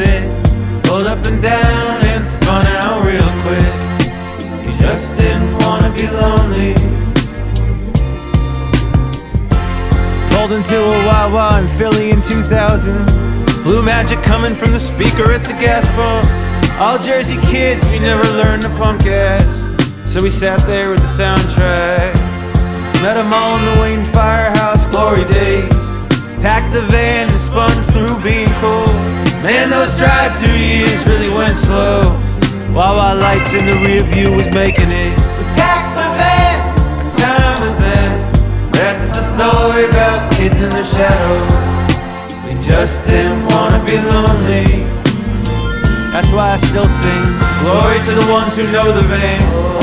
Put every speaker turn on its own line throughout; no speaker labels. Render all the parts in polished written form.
sit, pulled up and down and spun out real quick. He just didn't wanna be lonely. Pulled into a Wawa in Philly in 2000. Blue Magic coming from the speaker at the gas pump. All Jersey kids, we never learned to pump gas, so we sat there with the soundtrack. Met them all in the Wayne Firehouse glory days. Packed the van and spun through being cool. Man, those drive-through years really went slow. Wawa lights in the rear view was making it. We packed the van, our time was then. That's the story about kids in the shadows. We just didn't wanna be lonely. That's why I still sing glory to the ones who know the vein.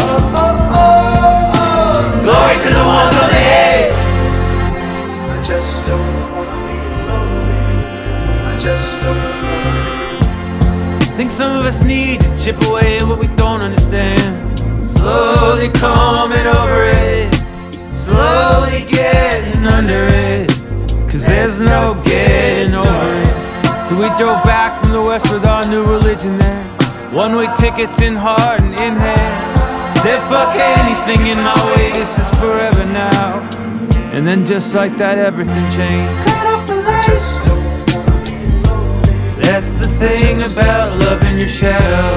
Glory to the ones on the edge.
I just don't wanna be lonely. I just don't wanna be.
I think some of us need to chip away at what we don't understand. Slowly coming over it, slowly getting under it, 'cause there's no getting over it. So we drove back from the west with our new religion there. One-way tickets in heart and in hand. Said fuck anything in my way, this is forever now. And then just like that everything changed. Cut off the lights. That's the thing about loving your shadow.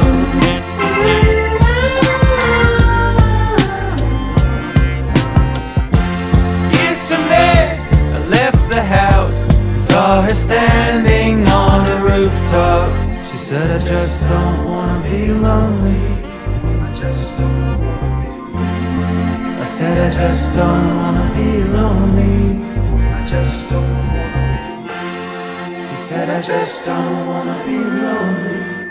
Years from there, I left the house, saw her standing on a rooftop. She said, I just don't wanna be lonely.
I just don't wanna be.
I said, I just don't wanna be lonely.
I just don't wanna be.
She said, I just don't wanna be lonely.